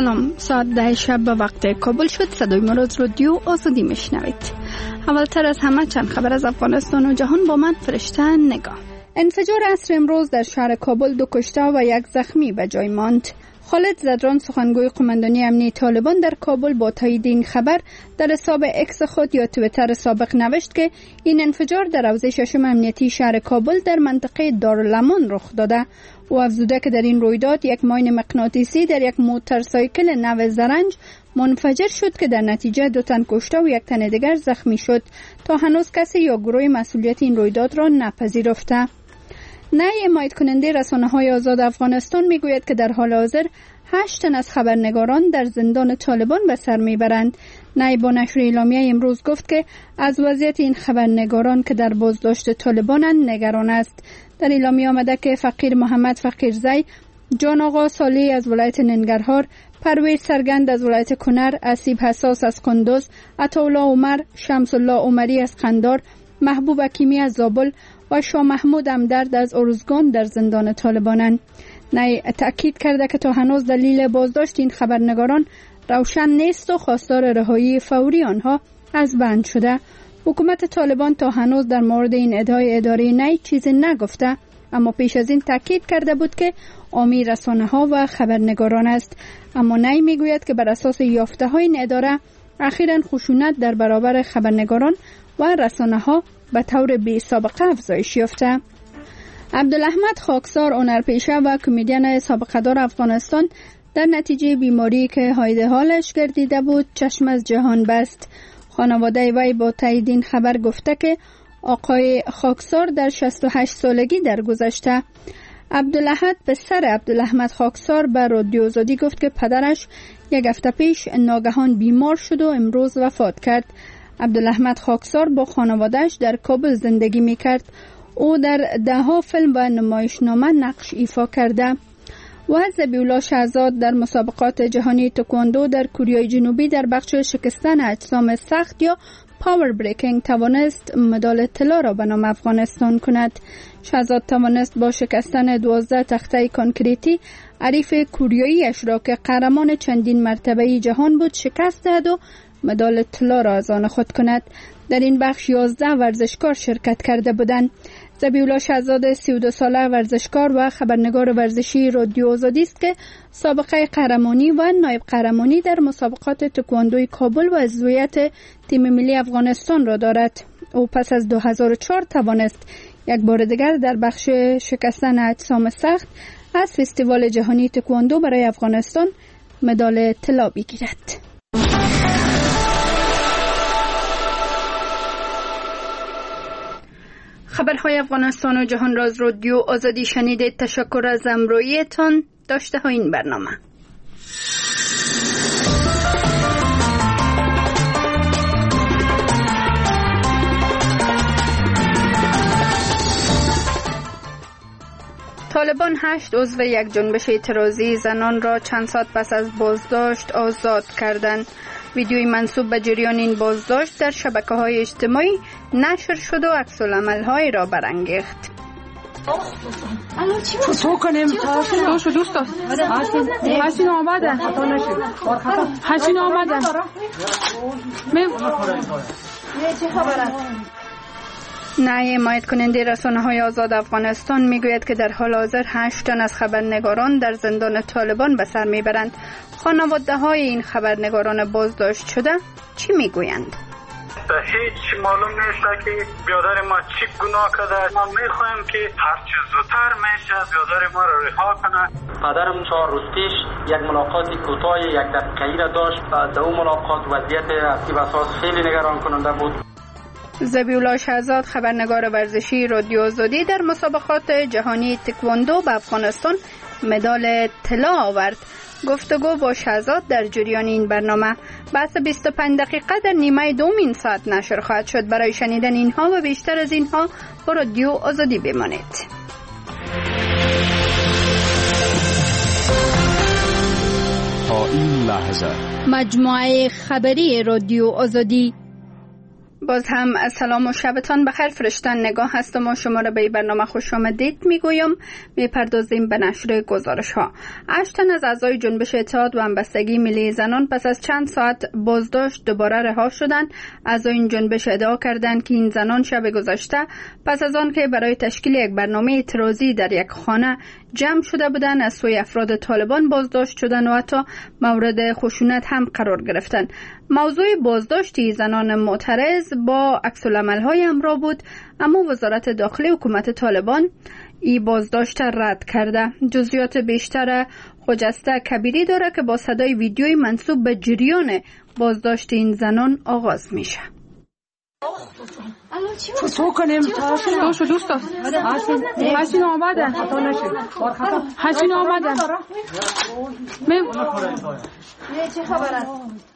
سلام، ساعت 10 شب به وقت کابل شد. صدای مراد رادیو آزادی میشنوید. اولتر از همه چند خبر از افغانستان و جهان با من فرشته نگاه. انفجار عصر امروز در شهر کابل 2 کشته و 1 زخمی به جای ماند. خالد زدران سخنگوی قماندانی امنیتی طالبان در کابل با تایید این خبر در حساب اکس خود یا توییتر سابق نوشت که این انفجار در حوزه ششم امنیتی شهر کابل در منطقه دارالامان رخ داده. او افزوده که در این رویداد یک ماین مغناطیسی در یک موتورسایکل نو زرنج منفجر شد که در نتیجه 2 تن کشته و 1 تن دیگر زخمی شد. تا هنوز کسی یا گروه مسئولیت این رویداد را نپذیرفته. نای حمایت کننده رسانه‌های آزاد افغانستان میگوید که در حال حاضر 8 تن از خبرنگاران در زندان طالبان به سر میبرند. نای با نشر اعلامیه امروز گفت که از وضعیت این خبرنگاران که در بازداشت طالبانند نگران است. در اعلامیه آمده که فقیر محمد فقیرزی، جان آقا صالحی از ولایت ننگرهار، پرویز سرگند از ولایت کنر، اسیب حساس از قندوز، عطاالله عمر، شمس الله عمری از قندار، محبوب حکیمی از زابل و شاه محمود امدرد از ارزگان در زندان طالبانند. نای تأکید کرده که تا هنوز دلیل بازداشت این خبرنگاران روشن نیست و خواستار رهایی فوری آنها از بند شده. حکومت طالبان تا هنوز در مورد این ادعای اداره نای چیزی نگفته، اما پیش از این تأکید کرده بود که عامی رسانه‌ها و خبرنگاران است. اما نای میگوید که بر اساس یافته‌های این اداره اخیراً خشونت در برابر خبرنگاران و رسانه‌ها به طور بی سابقه افزایش یافته. عبدالاحمد خاکسار، هنرپیشه و کمدین سابقه دار افغانستان، در نتیجه بیماری که حایده حالش گردیده بود چشم از جهان بست. خانواده وی با تایید این خبر گفته که آقای خاکسار در 68 سالگی درگذشته. عبدالاحد پسر عبدالاحمد خاکسار به رادیو آزادی گفت که پدرش 1 هفته پیش ناگهان بیمار شد و امروز وفات کرد. عبدالاحمد خاکسار با خانوادهش در کابل زندگی میکرد. او در 10 فیلم و نمایشنامه نقش ایفا کرده. و ذبیحالله شهزاد در مسابقات جهانی تکواندو در کره جنوبی در بخش شکستن اجسام سخت یا پاور بریکینگ توانست مدال طلا را به نام افغانستان کند. شهزاد توانست با شکستن 12 تخته کانکریتی حریف کوریایی اش را که قهرمان چندین مرتبه جهان بود شکست دهد و مدال طلا را از آن خود کند. در این بخش 11 ورزشکار شرکت کرده بودند. ذبیحالله شهزاد 32 ساله ورزشکار و خبرنگار ورزشی رادیو آزادی است که سابقه قهرمانی و نایب قهرمانی در مسابقات تکواندوی کابل و عضویت تیم ملی افغانستان را دارد. او پس از 2004 توانست یک بار دیگر در بخش شکستن اجسام سخت از فستیوال جهانی تکواندو برای افغانستان مدال طلا بگیرد. خبرهای افغانستان و جهان را از رادیو آزادی شنیدید. تشکر از همراهیتان. داشته های این برنامه. طالبان 8 عضو یک جنبش اعتراضی زنان را چند ساعت پس از بازداشت آزاد کردند. ویدیوی منسوب به جریان این بازداشت در شبکه‌های اجتماعی نشر شد و عکس‌العمل‌های را برانگیخت. تو کنیم دوستا حسین آمده حسین آمده نای حمایت کننده رسانه‌های آزاد افغانستان میگوید که در حال حاضر 8 تن از خبرنگاران در زندان طالبان به سر میبرند. خانواده‌های این خبرنگاران بازداشت شده چی میگویند؟ هیچ معلوم نیست که برادر ما چی گناه کرده. ما میخوایم که هر چه زودتر میشه برادر ما را رها کنه. پدرم 4 روز پیش یک ملاقات کوتاه 1 دقیقه‌ای را داشت و در اون ملاقات وضعیت اصلی و اساس خیلی نگران کننده بود. ذبیحالله شهزاد خبرنگار ورزشی رادیو آزادی در مسابقات جهانی تکواندو به افغانستان مدال طلا آورد. گفتگو با شهزاد در جریان این برنامه بحث 25 دقیقه در نیمه دوم این ساعت نشر خواهد شد. برای شنیدن اینها و بیشتر از اینها با رادیو آزادی بمانید. تا این لحظه مجموعه خبری رادیو آزادی باز هم سلام و شبتان بخیر. فرشتن نگاه هستم و شما را به برنامه خوش آمدید میگویم. میپردازیم به نشر گزارش ها. 8 تن از اعضای جنبش اتحاد و همبستگی ملی زنان پس از چند ساعت بازداشت دوباره رها شدند. اعضای این جنبش ادعا کردند که این زنان شب گذشته پس از آن که برای تشکیل یک برنامه اعتراضی در یک خانه جمع شده بودند از سوی افراد طالبان بازداشت شدند و حتی مورد خشونت هم قرار گرفتند. موضوع بازداشتی زنان معترض با عکس‌العمل‌های همراه بود، اما وزارت داخلی حکومت طالبان این بازداشت رد کرده. جزئیات بیشتر خجسته کبیری داره که با صدای ویدیوی منسوب به جریان بازداشت این زنان آغاز میشه. چو کنیم دوستا حسین آمده حسین آمده چه خبر است؟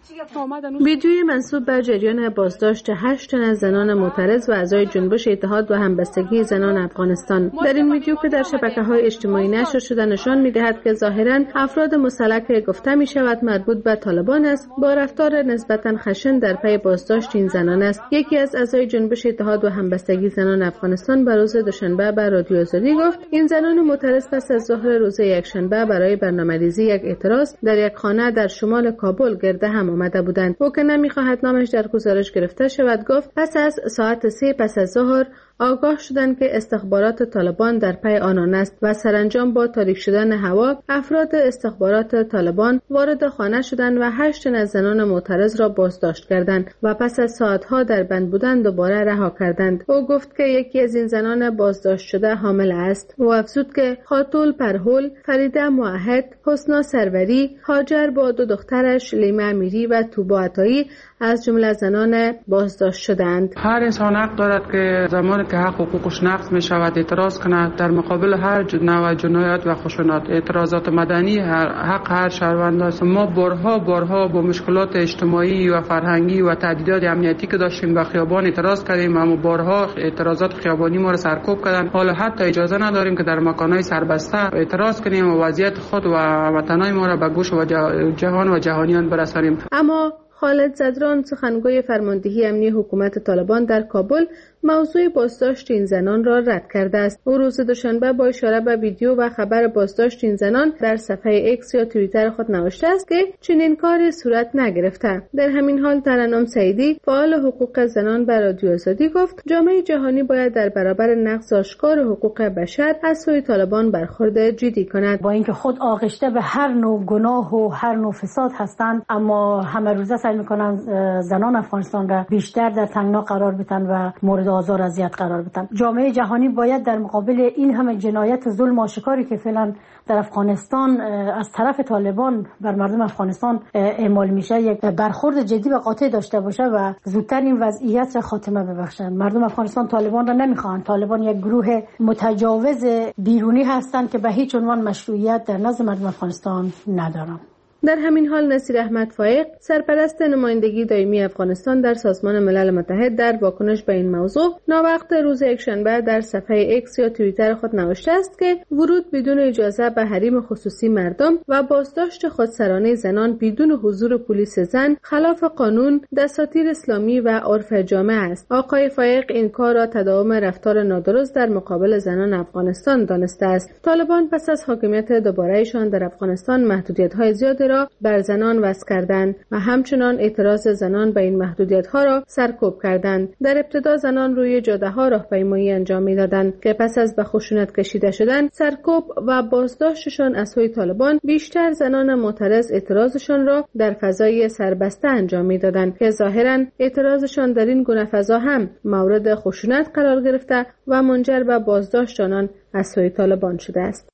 ویدیوی منسوب به جریان بازداشت 8 تن از زنان معترض و اعضای جنبش اتحاد و همبستگی زنان افغانستان در این ویدیو که در شبکه‌های اجتماعی نشر شده نشان می‌دهد که ظاهراً افراد مسلح که گفته می‌شود مربوط به طالبان است با رفتار نسبتاً خشن در پی بازداشت این زنان است. یکی از اعضای جنبش اتحاد و همبستگی زنان افغانستان به روز دوشنبه به رادیو آزادی گفت این زنان معترض پس از ظهر روز یکشنبه برای برنامه‌ریزی یک اعتراض در یک خانه در شمال کابل گرد هم آمده بودند. او که نمی‌خواهد نامش در گزارش گرفته شود گفت پس از ساعت 3 پس از ظهر آگاه شدند که استخبارات طالبان در پی آنان است و سرانجام با تاریک شدن هوا افراد استخبارات طالبان وارد خانه شدند و 8 تن از زنان معترض را بازداشت کردند و پس از ساعت‌ها در بند بودن دوباره رها کردند. او گفت که یکی از این زنان بازداشت شده حامل است. او افزود که خاتول پرهول، فریده موحد، حسنا سروری، هاجر با 2 دخترش لیمه امیری و توبا عطایی از جمله زنان بازداشت شدند. هر انسان حق دارد که زمانی که حق حقوقش نقض می شود اعتراض کند در مقابل هر نوع جنایت و خشونت. اعتراضات مدنی حق هر شهروند است. ما بارها با مشکلات اجتماعی و فرهنگی و تهدیدات امنیتی که داشتیم به خیابان اعتراض کردیم، اما بارها اعتراضات خیابانی ما را سرکوب کردند. حالا حتی اجازه نداریم که در مکان‌های سربسته اعتراض کنیم و وضعیت خود و وطنای ما را به گوش و جهان و جهانیان برسانیم. اما خالد زدران سخنگوی فرماندهی امنی حکومت طالبان در کابل موضوع بازداشت این زنان را رد کرده است. او روز دوشنبه با اشاره به ویدیو و خبر بازداشت این زنان در صفحه ایکس یا توییتر خود نوشته است که چنین کاری صورت نگرفته. در همین حال ترنم سعیدی فعال حقوق زنان به رادیو آزادی گفت جامعه جهانی باید در برابر نقض آشکار حقوق بشر از سوی طالبان برخورد جدی کند. با اینکه خود آغشته به هر نوع گناه و هر نوع فساد هستند، اما همه روزه سعی میکنن زنان افغانستان را بیشتر در تنگنا قرار بدن و مورد آزار اذیت قرار بدن. جامعه جهانی باید در مقابل این همه جنایت ظلم آشکاری که فعلا در افغانستان از طرف طالبان بر مردم افغانستان اعمال میشه یک برخورد جدی و قاطع داشته باشه و زودتر این وضعیت را خاتمه ببخشند. مردم افغانستان طالبان را نمیخوان. طالبان یک گروه متجاوز بیرونی هستند که به هیچ عنوان مشروعیت در نزد مردم افغانستان ندارند. در همین حال نصیر احمد فایق سرپرست نمایندگی دائمی افغانستان در سازمان ملل متحد در واکنش به این موضوع ناوقت روز یکشنبه در صفحه ایکس یا توییتر خود نوشته است که ورود بدون اجازه به حریم خصوصی مردم و بازداشت خودسرانه زنان بدون حضور پلیس زن خلاف قانون، دساتیر اسلامی و عرف جامعه است. آقای فایق این کار را تداوم رفتار نادرست در مقابل زنان افغانستان دانسته است. طالبان پس از حاکمیت دوباره‌شان در افغانستان محدودیت‌های زیادی را بر زنان وضع کردند و همچنان اعتراض زنان به این محدودیت‌ها را سرکوب کردند. در ابتدا زنان روی جاده‌ها راهپیمایی انجام می‌دادند که پس از به خشونت کشیده شدن، سرکوب و بازداشتشان از سوی طالبان، بیشتر زنان معترض اعتراضشان را در فضای سربسته انجام می‌دادند که ظاهراً اعتراضشان در این گونه فضا هم مورد خشونت قرار گرفته و منجر به بازداشت آنان از سوی طالبان شده است.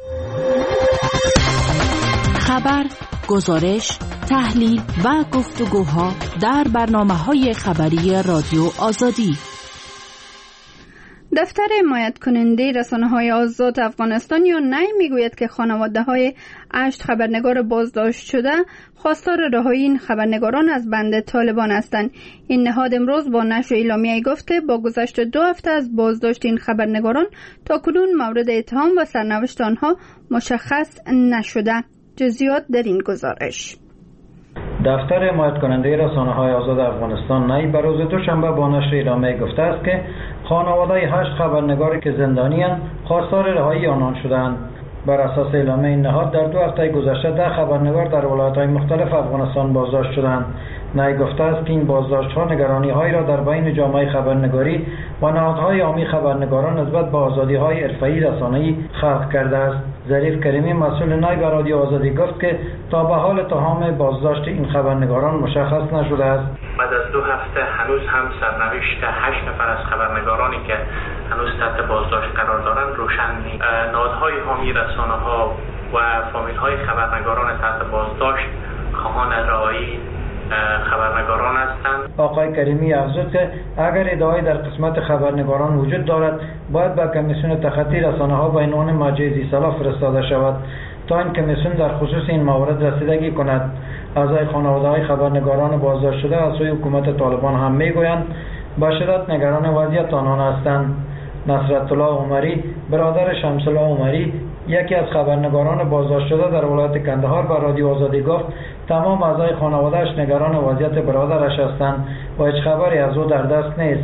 خبر، گزارش، تحلیل و گفتگوها در برنامه‌های خبری رادیو آزادی. دفتر حمایت کننده رسانه‌های آزاد افغانستان یا نی میگوید که خانواده‌های 8 خبرنگار بازداشت شده خواستار رهایی این خبرنگاران از بند طالبان هستند. این نهاد امروز با نشر اعلامیه‌ای گفت که با گذشت 2 هفته از بازداشت این خبرنگاران تاکنون مورد اتهام و سرنوشت آنها مشخص نشده. جزئیات در این گزارش. دفتر حمایت کننده رسانه‌های آزاد افغانستان نی بر روز دوشنبه با نشر اعلامیه گفته است که خانواده 8 خبرنگاری که زندانی‌اند خواستار رهایی آنان شدند. بر اساس اعلامیه این نهاد در 2 هفته گذشته 10 خبرنگار در ولایت‌های مختلف افغانستان بازداشت شدند. نی گفته است که این بازداشت‌ها نگرانی‌هایی را در بین جامعه خبرنگاری و نهادهای عامی خبرنگاران نسبت به آزادی‌های حرفه‌ای رسانه‌ای خلق کرده است. ظریف کریمی مسئول نی بر رادیو آزادی گفت که تا به حال اتهام بازداشت این خبرنگاران مشخص نشده است. بعد از 2 هفته هنوز هم سرنوشت 8 نفر از خبرنگارانی که هنوز تحت بازداشت قرار دارند روشن نیست. نهادهای حامی رسانه‌ها و فامیل‌های خبرنگاران تحت بازداشت خواهان رهایی خبرنگاران هستند. آقای کریمی افزود که اگر ادعای در قسمت خبرنگاران وجود دارد باید به کمیسیون تخطی رسانه‌ها به عنوان مرجع ذی‌صلاح فرستاده شود تا این کمیسیون در خصوص این موارد رسیدگی کند. اعضای خانواده‌های خبرنگاران بازداشت شده از سوی حکومت طالبان هم میگویند به شدت نگران وضعیت آنان هستند. نصرت الله عمری برادر شمس الله عمری یکی از خبرنگاران بازداشت شده در ولایت کندهار بر رادیو آزادی گفت تمام اعضای خانواده‌اش نگران وضعیت برادرش هستند و هیچ خبری از او در دست نیست.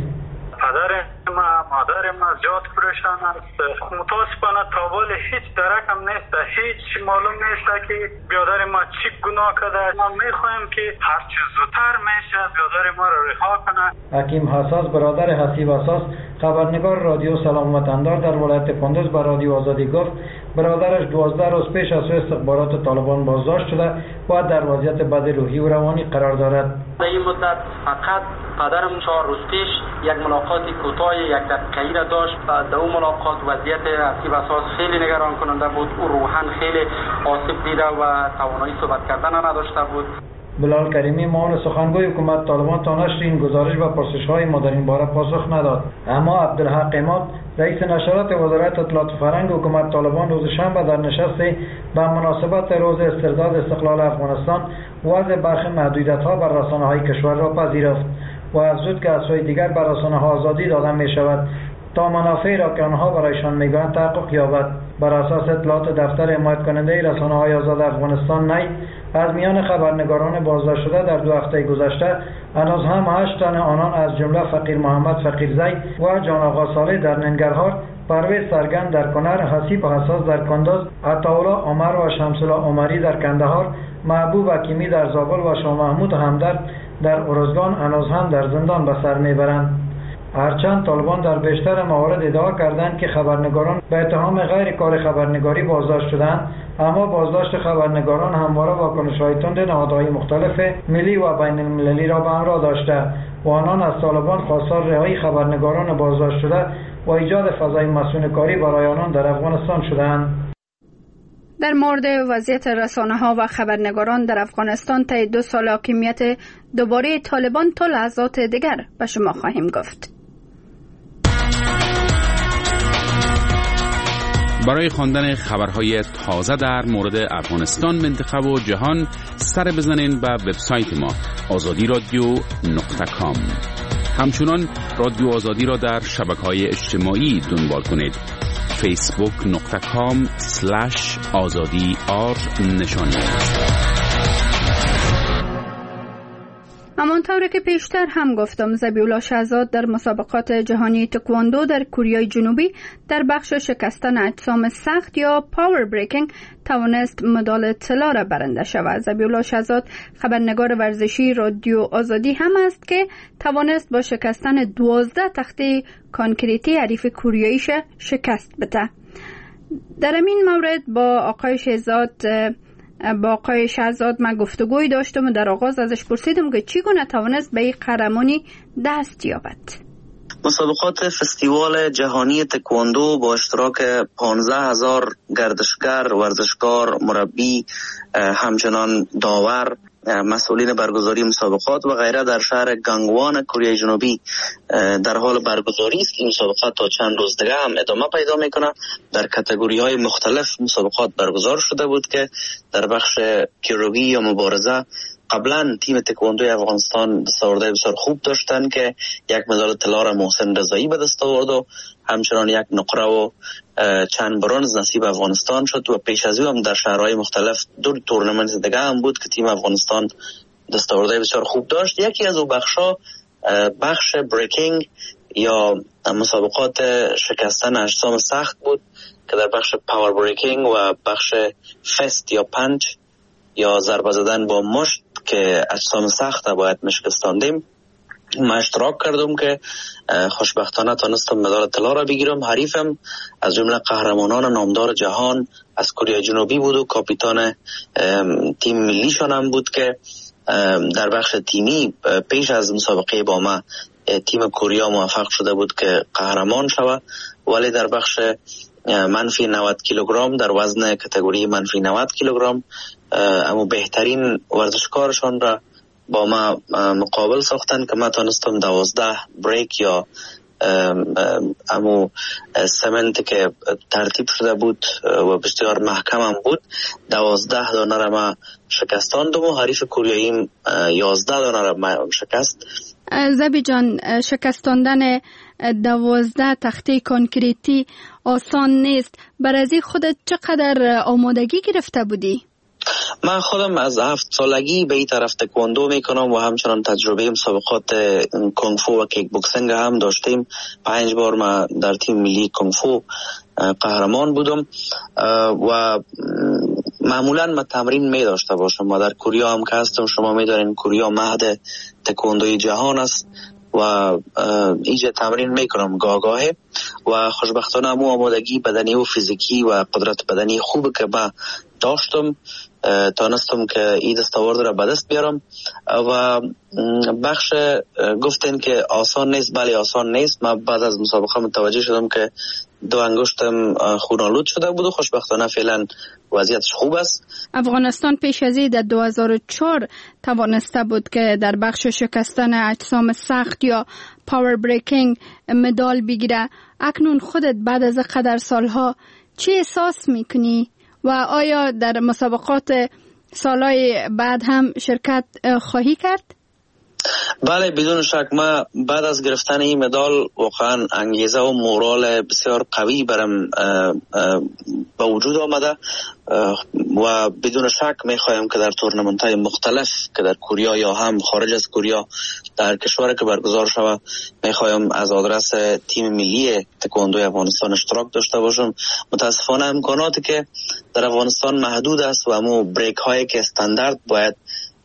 مادر ما زیاد پریشان است. متاسفانه تاول هیچ درکم نیست، هیچ معلوم نیست که برادر ما چی گناه کرده. ما میخوایم که هر چه زودتر میشه برادر ما را رها کنه. حکیم حساس برادر حسیب حساس خبرنگار رادیو سلام وطندار در ولایت کندوز بر رادیو آزادی گفت برادرش 12 روز پیش از سوی استخبارات طالبان بازداشت شده و در وضعیت بد روحی و روانی قرار دارد. در این مدت فقط پدرم 4 روز پیش یک ملاقات کوتاه 1 دقیقه‌ای را داشت و در اون ملاقات وضعیت حسیب اساس خیلی نگران کننده بود. او روحاً خیلی آسیب دیده و توانایی صحبت کردن نداشته بود. بلال کریمی معاون سخنگوی حکومت طالبان تا نشر این گزارش و پرسش‌های ما در این باره پاسخ نداد. اما عبدالحق اماد رئیس نشرات وزارت اطلاعات و فرهنگ حکومت طالبان روز شنبه در نشست به مناسبت روز استرداد استقلال افغانستان وضع برخی محدودیت‌ها بر رسانه‌های کشور را پذیرفت و افزود که از سوی دیگر بر رسانه‌ها آزادی داده می‌شود تا منافعی را که آنها برایشان می‌گویند تحقق یابد. بر اساس اطلاعات دفتر حمایت کننده رسانه‌های آزاد افغانستان نی از میان خبرنگاران بازداشت شده در 2 هفته گذشته هنوز هم 8 تن آنان از جمله فقیر محمد فقیرزی و جان آقا صالح در ننگرهار، پرویز سرگند در کنر، حسیب حساس در کندوز، عطاالله عمر و شمس الله عمری در کندهار، محبوب حکیمی در زابل و شاه محمود همدرد در ارزگان هنوز هم در زندان به سر میبرند. هرچند طالبان در بیشتر موارد ادعا کردند که خبرنگاران به اتهام غیر کار خبرنگاری بازداشت شدند، اما بازداشت خبرنگاران همواره واکنش‌های تند نهادهای مختلف ملی و بین المللی را به همراه داشته و آنان از طالبان خواستار رهایی خبرنگاران بازداشت شده و ایجاد فضای مسئوله‌کاری برای آنان در افغانستان شدند. در مورد وضعیت رسانه‌ها و خبرنگاران در افغانستان طی 2 سال حاکمیت دوباره طالبان تا لحظات دیگر به شما خواهیم گفت. برای خواندن خبرهای تازه در مورد افغانستان، منطقه و جهان سر بزنین به وبسایت ما azadiradio.com. همچنان رادیو آزادی را در شبکه‌های اجتماعی دنبال کنید. facebook.com/azadi_r همانطور که پیشتر هم گفتم، ذبیحالله شهزاد در مسابقات جهانی تکواندو در کره جنوبی در بخش شکستن اجسام سخت یا پاور بریکینگ توانست مدال طلا را برنده شود. ذبیحالله شهزاد خبرنگار ورزشی رادیو آزادی هم است که توانست با شکستن 12 تخته کانکریتی حریف کوریاییش شکست بده. در این مورد با آقای شهزاد من گفتگوی داشتم و در آغاز ازش پرسیدم که چگونه توانست به این قهرمانی دست یابد. مسابقات فستیوال جهانی تکواندو با اشتراک 15,000 گردشگر، ورزشکار، مربی، همچنان داور، مسئولین برگزاری مسابقات و غیره در شهر گانگوان کره جنوبی در حال برگزاری است. این مسابقات تا چند روز دیگه هم ادامه پیدا میکنه. در کاتگوری‌های مختلف مسابقات برگزار شده بود که در بخش پیروگی یا مبارزه قبلا تیم تکواندوی افغانستان دستاوردهای بسیار خوب داشتن که 1 مدال طلا را محسن رضایی به دست آورد و همچنان 1 نقره و چند برنز نصیب افغانستان شد و پیش از او هم در شهرهای مختلف 2 تورنمنت دیگه هم بود که تیم افغانستان دستاوردهای بسیار خوب داشت. یکی از او بخش بریکینگ یا مسابقات شکستن اجسام سخت بود که در بخش پاور بریکینگ و بخش فست یا پنچ یا ضربه زدن با مشت که اجسام سخت باید میشکستاندیم. من اشتراک کردم که خوشبختانه تانستم مدال طلا را بگیرم. حریفم از جمله قهرمانان نامدار جهان از کره جنوبی بود و کاپیتان تیم ملیشان هم بود که در بخش تیمی پیش از مسابقه با ما تیم کره موفق شده بود که قهرمان شود، ولی در بخش منفی 90 کیلوگرم در وزن کاتگوری منفی 90 کیلوگرم اما بهترین ورزشکارشان را با ما مقابل ساختن که ما تانستم 12 بریک یا امو سمنت که ترتیب شده بود و بسیار محکم هم بود 12 دانه را ما شکستاندم و حریف کوریاییم 11 دانه را ما شکست. زبی جان، شکستاندن 12 تخته کنکریتی آسان نیست. برای خودت چقدر آمادگی گرفته بودی؟ من خودم از 7 سالگی به این طرف تکواندو میکنم و همچنان تجربه مسابقات کنگ فو و کیک بوکسینگ هم داشتیم. 5 بار من در تیم ملی کنگ فو قهرمان بودم و معمولا من تمرین می داشته باشم. ما در کره هم که هستم، شما میدارین کره مهد تکواندوی جهان است و اینجا تمرین میکنم گاهی و خوشبختانه همون آمادگی بدنی و فیزیکی و قدرت بدنی خوب که من داشتم تانستم که این دستاورد را به دست بیارم. و بخش گفتن که آسان نیست، بله آسان نیست. من بعد از مسابقه متوجه شدم که 2 انگشتم خونالود شده بود و خوشبختانه فعلا وضعیتش خوب است. افغانستان پیش از این در 2004 توانسته بود که در بخش شکستن اجسام سخت یا پاور بریکینگ مدال بگیره. اکنون خودت بعد از قدر سالها چی احساس میکنی و آیا در مسابقات سالهای بعد هم شرکت خواهی کرد؟ بله بدون شک. من بعد از گرفتن این مدال واقعا انگیزه و مورال بسیار قوی برم به وجود آمده و بدون شک میخوایم که در تورنمنت‌های مختلف که در کره یا هم خارج از کره در کشور که برگزار شود میخوایم از آدرس تیم ملی تکواندو افغانستان اشتراک داشته باشم. متاسفانه امکاناتی که در افغانستان محدود است و همون بریک هایی که استاندارد باید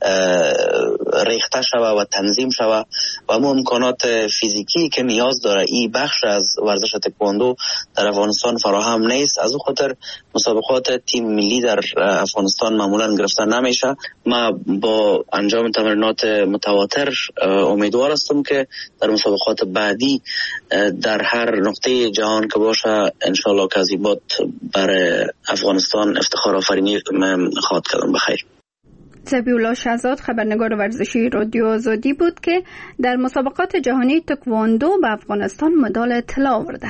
ریخته شوه و تنظیم شوه و همون امکانات فیزیکی که نیاز داره این بخش از ورزش تکواندو در افغانستان فراهم نیست. از اون خاطر مسابقات تیم ملی در افغانستان معمولا گرفته نمیشه. ما با انجام تمرینات متواتر امیدوار هستم که در مسابقات بعدی در هر نقطه جهان که باشه انشالله که از این بعد برای افغانستان افتخار آفرینی خواهد کردم. بخیر. ذبیحالله شهزاد خبرنگار ورزشی رادیو آزادی بود که در مسابقات جهانی تکواندو به افغانستان مدال طلا آورده.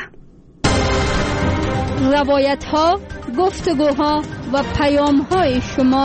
روایت‌ها، گفتگوها و پیام‌های شما.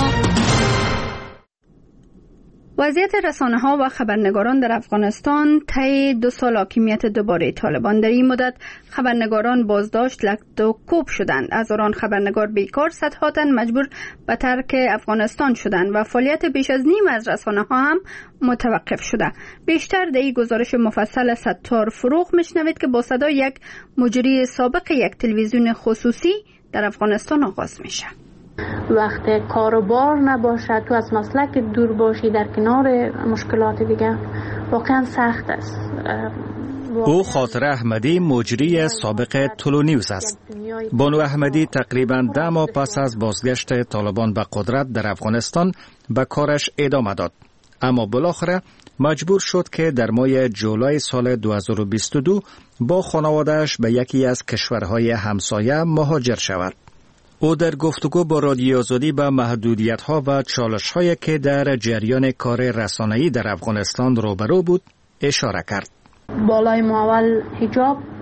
وضعیت رسانه‌ها و خبرنگاران در افغانستان طی 2 سال حاکمیت دوباره طالبان. در این مدت خبرنگاران بازداشت، لخت و کوب شدند. از آن خبرنگار بیکار، صدها تن مجبور به ترک افغانستان شدند و فعالیت بیش از نیم از رسانه‌ها هم متوقف شده. بیشتر در این گزارش مفصل ستار فروغ میشنوید که با صدای یک مجری سابق یک تلویزیون خصوصی در افغانستان آغاز میشه. وقتی کاروبار نباشه، تو از مسلک دور باشی در کنار مشکلات دیگه، واقعا سخت است. او خاطر احمدی مجری سابق تلو نیوز است. بانو احمدی تقریباً 10 ماه پس از بازگشت طالبان به قدرت در افغانستان به کارش ادامه داد، اما بالاخره مجبور شد که در ماه جولای سال 2022 با خانواده‌اش به یکی از کشورهای همسایه مهاجر شود. او در گفتگو با رادیو آزادی به محدودیت‌ها و چالش‌هایی که در جریان کار رسانه‌ای در افغانستان روبرو بود اشاره کرد. بالای ما اول حجاب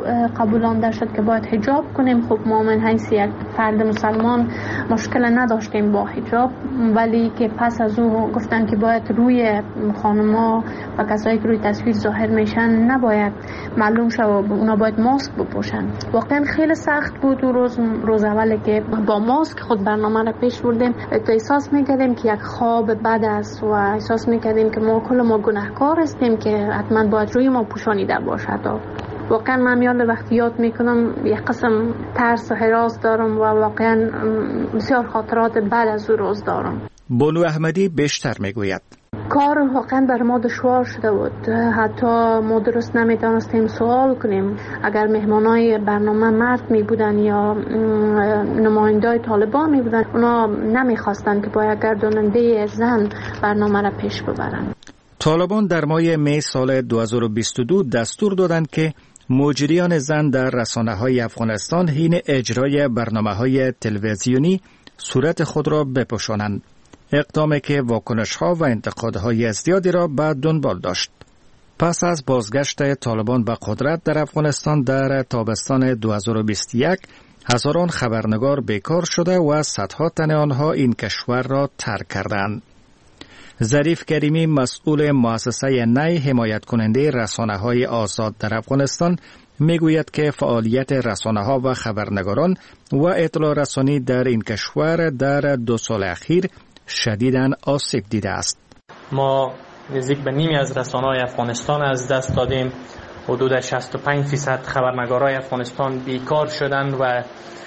قبولانده شد که باید حجاب کنیم. خب ما من حیث یک فرد مسلمان مشکل نداشتیم با حجاب، ولی که پس از او گفتن که باید روی خانم‌ها و کسایی که روی تصویر ظاهر میشن نباید معلوم شه و اونا باید ماسک بپوشن. واقعا خیلی سخت بود و روز اولی که با ماسک خود برنامه را پیش بردیم، احساس میکردیم که یک خواب بد است و احساس میکردیم که ما کل ما گناهکار هستیم که حتما باید روی ما پوشانیده باشد. واقعا من وقتی یاد میکنم یک قسم ترس و هراس دارم و واقعا بسیار خاطرات بد از او روز دارم. بانو احمدی بیشتر میگوید کار واقعا بر ما دشوار شده بود، حتی ما درست نمیتونستیم سوال کنیم. اگر مهمانای برنامه مرد می بودن یا نمایندای طالبان می بودن، اونا نمیخواستن که با یک گرداننده زن برنامه را پیش ببرن. طالبان در ماه می سال 2022 دستور دادند که مجریان زن در رسانه‌های افغانستان حین اجرای برنامه‌های تلویزیونی صورت خود را بپوشانند. اقدامی که واکنش‌ها و انتقادهای زیادی را به دنبال داشت. پس از بازگشت طالبان به قدرت در افغانستان در تابستان 2021 هزاران خبرنگار بیکار شده و صدها تن آنها این کشور را ترک کردند. ظریف کریمی مسئول مؤسسه نی حمایت کننده رسانه‌های آزاد در افغانستان میگوید که فعالیت رسانه‌ها و خبرنگاران و اطلاع رسانی در این کشور در 2 سال اخیر شدیداً آسیب دیده است. ما نزدیک به نیمی از رسانه‌های افغانستان از دست دادیم. حدود 65% خبرنگارای افغانستان بیکار شدند و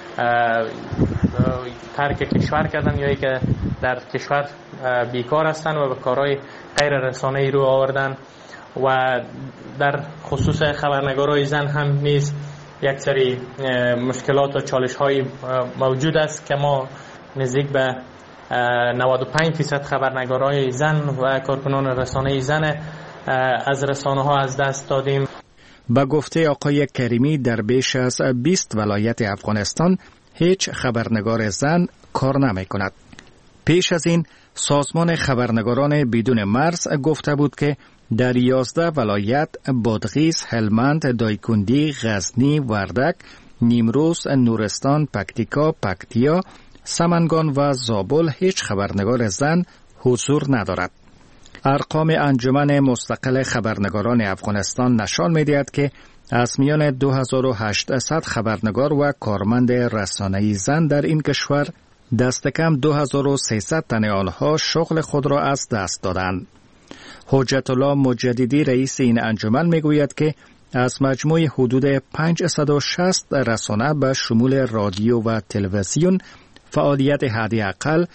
ترک کشور کردن یا که در کشور بیکار هستند و به کارهای غیر رسانه‌ای رو آوردن. و در خصوص خبرنگارای زن هم نیز یک سری مشکلات و چالش‌های موجود است که ما نزدیک به 95% خبرنگارای زن و کارکنان رسانه‌ای زن از رسانه‌ها از دست دادیم. با گفته آقای کریمی در بیش از 20 ولایت افغانستان هیچ خبرنگار زن کار نمی کند. پیش از این سازمان خبرنگاران بدون مرز گفته بود که در 11 ولایت بادغیس، هلمند، دایکندی، غزنی، وردک، نیمروز، نورستان، پکتیکا، پکتیا، سمنگان و زابل هیچ خبرنگار زن حضور ندارد. ارقام انجمن مستقل خبرنگاران افغانستان نشان می‌دهد که از میان 2800 خبرنگار و کارمند رسانه‌ای زن در این کشور دست کم 2300 تن آنها شغل خود را از دست دادند. حجت الله مجددی رئیس این انجمن میگوید که از مجموع حدود 560 رسانه به شمول رادیو و تلویزیون فعالیت حداقل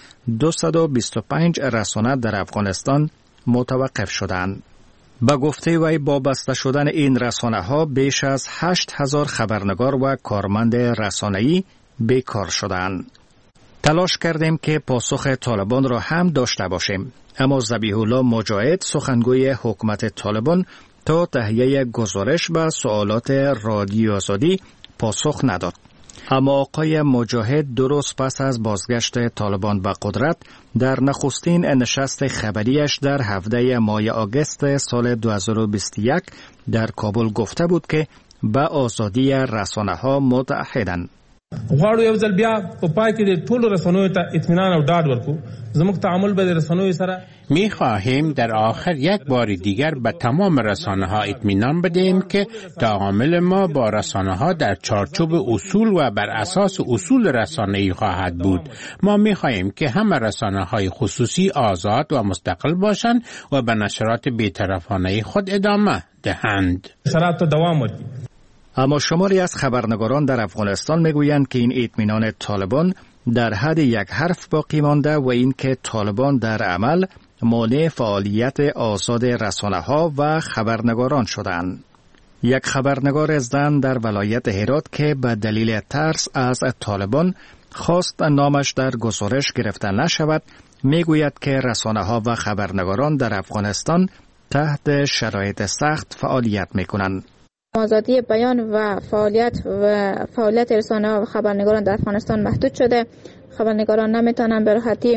225 رسانه در افغانستان متوقف شدند. با گفته وی با بسته شدن این رسانه ها بیش از 8000 خبرنگار و کارمند رسانه‌ای بیکار شدند. تلاش کردیم که پاسخ طالبان را هم داشته باشیم، اما ذبیح الله مجاهد سخنگوی حکومت طالبان تا تهیه گزارش به سوالات رادیو آزادی پاسخ نداد. اما آقای مجاهد درست پس از بازگشت طالبان به قدرت در نخستین نشست خبریش در 17 ماه آگوست سال 2021 در کابل گفته بود که به آزادی رسانه‌ها متعهدند. غواړو یو ځل بیا په پای کې د ټولو رسنیو ته اطمینان او ډاډ ورکړو. زموږ تعامل به د رسنیو سره می‌خواهیم در آخر یک بار دیگر به تمام رسانه‌ها اطمینان بدهیم که تعامل ما با رسانه‌ها در چارچوب اصول و بر اساس اصول رسانه‌ای خواهد بود. ما می‌خواهیم که همه رسانه‌های خصوصی آزاد و مستقل باشند و به نشرات بی‌طرفانه خود ادامه دهند. اما شماری از خبرنگاران در افغانستان میگویند که این اطمینان طالبان در حد یک حرف باقی مانده و این که طالبان در عمل مانع فعالیت آزاد رسانه‌ها و خبرنگاران شدند. یک خبرنگار زن در ولایت هرات که به دلیل ترس از طالبان خواست نامش در گزارش گرفته نشود، میگوید که رسانه‌ها و خبرنگاران در افغانستان تحت شرایط سخت فعالیت میکنند. آزادی بیان و فعالیت رسانه‌ها و خبرنگاران در افغانستان محدود شده. خبرنگاران نمیتونن به راحتی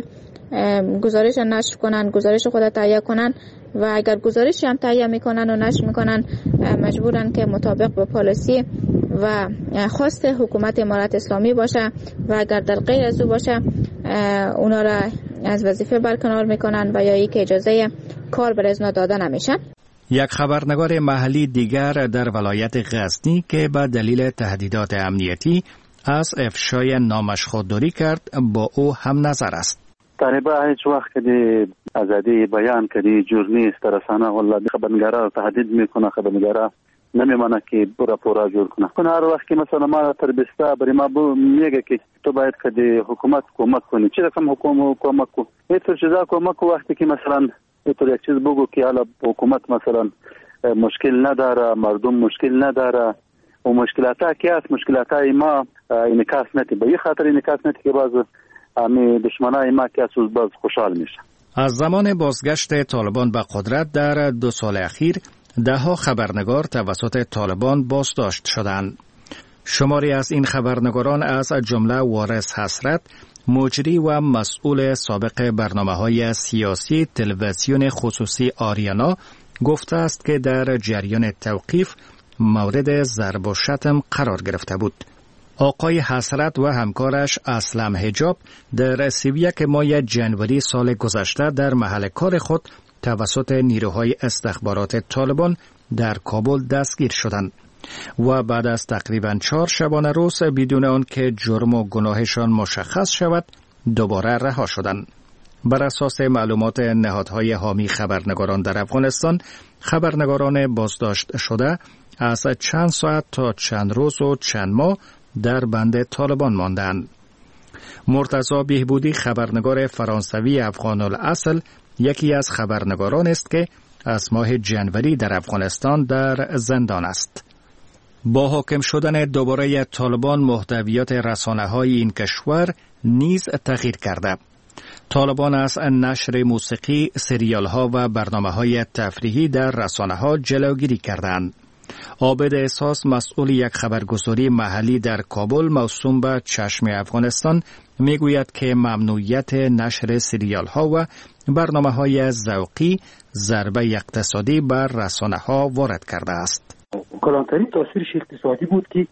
گزارش نشر کنن، گزارش خود تهیه کنن و اگر گزارشی هم تهیه میکنن و نشر میکنن مجبورن که مطابق با پالیسی و خواست حکومت امارت اسلامی باشه و اگر در غیر از او باشه اونا را از وظیفه برکنار میکنن و یا که اجازه کار بر ازنا داده نمیشه. یک خبرنگار محلی دیگر در ولایت غزنی که به دلیل تهدیدات امنیتی از افشای نامش خودداری کرد با او هم نظر است. طالبا هیچ وقت که آزادی بیان کردی جورنالیست رسانه والله خبرنگارا تهدید میکنه، خبرنگارا نمیمونه که راپورا جور کنه. هر وقت که مثلا ما تربیستا برای ما میگه که تو باید که حکومت کمک کنی، چه رقم حکومت کمک کو اینطور چیزا کمک کو وقتی که مثلا اینطور یک چیز بگو که حالا حکومت مثلا مشکل نداره، مردم مشکل نداره و مشکلاتها که است مشکلاتای ما انعکاس نتی به این خاطر انعکاس نتی که باز امی دشمنای ما که اساس باز خوشحال میشه. از زمان بازگشت طالبان به قدرت در 2 سال اخیر دهها خبرنگار توسط طالبان بازداشت شدند. شماری از این خبرنگاران از جمله وارث حسرت، مجری و مسئول سابق برنامه‌های سیاسی تلویزیون خصوصی آریانا گفته است که در جریان توقیف مورد ضرب و شتم قرار گرفته بود. آقای حسرت و همکارش اسلم حجاب در 31 ماه جنوری سال گذشته در محل کار خود توسط نیروهای استخبارات طالبان در کابل دستگیر شدند و بعد از تقریباً 4 شبانه روز بدون آن که جرم و گناهشان مشخص شود دوباره رها شدند. بر اساس معلومات نهادهای حامی خبرنگاران در افغانستان، خبرنگاران بازداشت شده از چند ساعت تا چند روز و چند ماه در بند طالبان ماندند. مرتضی بهبودی خبرنگار فرانسوی افغان الاصل یکی از خبرنگاران است که از ماه جنوری در افغانستان در زندان است. با حاکم شدن دوباره طالبان محتویات رسانه‌های این کشور نیز تغییر کرده. طالبان از نشر موسیقی، سریال‌ها و برنامه‌های تفریحی در رسانه‌ها جلوگیری کردند. عابد احساس مسئول یک خبرگزاری محلی در کابل موسوم به چشم افغانستان میگوید که ممنوعیت نشر سریال‌ها و برنامه‌های ذوقی ضربه اقتصادی بر رسانه‌ها وارد کرده است. کلانترین تاثیرش اقتصادی بود که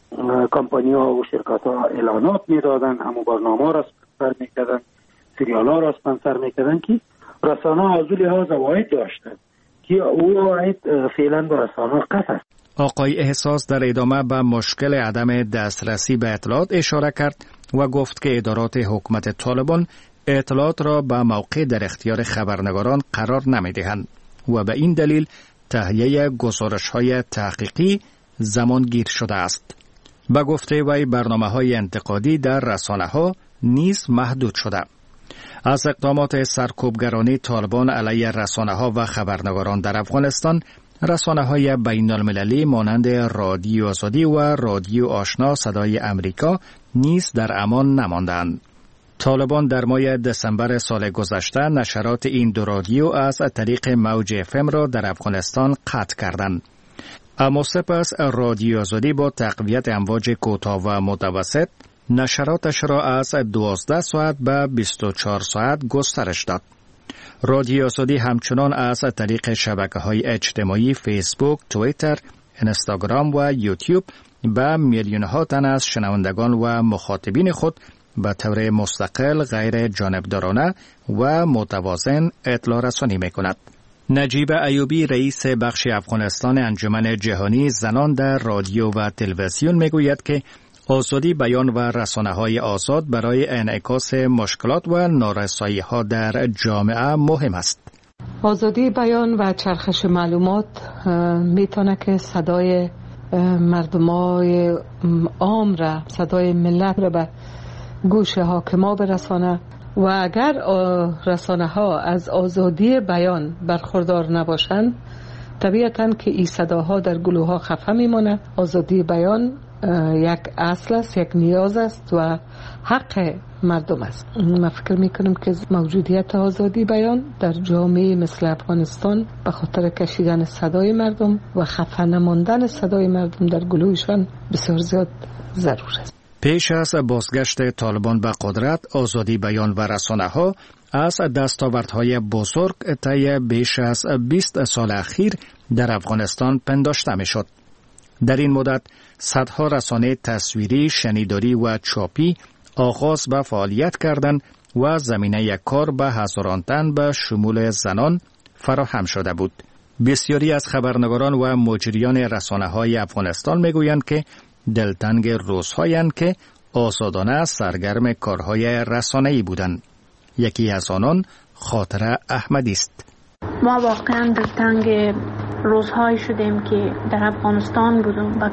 کمپانی‌ها و شرکت‌ها اعلانات می‌دادند، اما برنامه‌ها را اسپانسر می‌کردند، سریال‌ها را اسپانسر می‌کردند که رسانه‌ها از لحاظ عواید داشتند که او عواید فعلا به رسانه‌ها قطع است. آقای احساس در ادامه به مشکل عدم دسترسی به اطلاعات اشاره کرد و گفت که ادارات حکومت طالبان اطلاعات را به موقع در اختیار خبرنگاران قرار نمی‌دهند و به این دلیل تهیه گزارش‌های تحقیقی زمانگیر شده است. به گفته وی برنامه‌های انتقادی در رسانه‌ها نیز محدود شده. از اقدامات سرکوبگرانی طالبان علیه رسانه‌ها و خبرنگاران در افغانستان، رسانه‌های بین‌المللی مانند رادیو آزادی و رادیو آشنا صدای امریکا نیز در امان نماندند. طالبان در ماه دسامبر سال گذشته نشرات این دو رادیو از طریق موج FM را در افغانستان قطع کردند. اما سپس رادیو آزادی با تقویت امواج کوتاه و متوسط نشراتش را از 12 ساعت به 24 ساعت گسترش داد. رادیو آزادی همچنان از طریق شبکه‌های اجتماعی فیسبوک، توییتر، اینستاگرام و یوتیوب به میلیون‌ها تن از شنوندگان و مخاطبین خود به طور مستقل، غیر جانبدارانه و متوازن اطلاع رسانی می‌کند. نجیب ایوبی رئیس بخش افغانستان انجمن جهانی زنان در رادیو و تلویزیون میگوید که آزادی بیان و رسانه‌های آزاد برای انعکاس مشکلات و نارسایی‌ها در جامعه مهم است. آزادی بیان و چرخش معلومات میتونه که صدای مردمای عام را، صدای ملت را به گوش حاکما برسانه و اگر رسانه ها از آزادی بیان برخوردار نباشند، طبیعتاً که این صداها در گلوها خفه میمونه. آزادی بیان یک اصل است، یک نیاز است و حق مردم است. من فکر میکنم که موجودیت آزادی بیان در جامعه مثل افغانستان به خاطر کشیدن صدای مردم و خفه نماندن صدای مردم در گلویشان بسیار زیاد ضرور است. پیش از بازگشت طالبان به قدرت، آزادی بیان و رسانه ها از دستاوردهای بزرگ طی بیش از 20 سال اخیر در افغانستان پنداشته می شد. در این مدت صدها رسانه تصویری، شنیداری و چاپی آغاز به فعالیت کردند و زمینه کار به هزاران تن به شمول زنان فراهم شده بود. بسیاری از خبرنگاران و مجریان رسانه‌های افغانستان میگویند که دلتنگ روزهایند که آزادانه سرگرم کارهای رسانه‌ای بودند. یکی از آنان خاطره احمدی است. ما واقعا دلتنگ روزهایی شدیم که در افغانستان بودیم و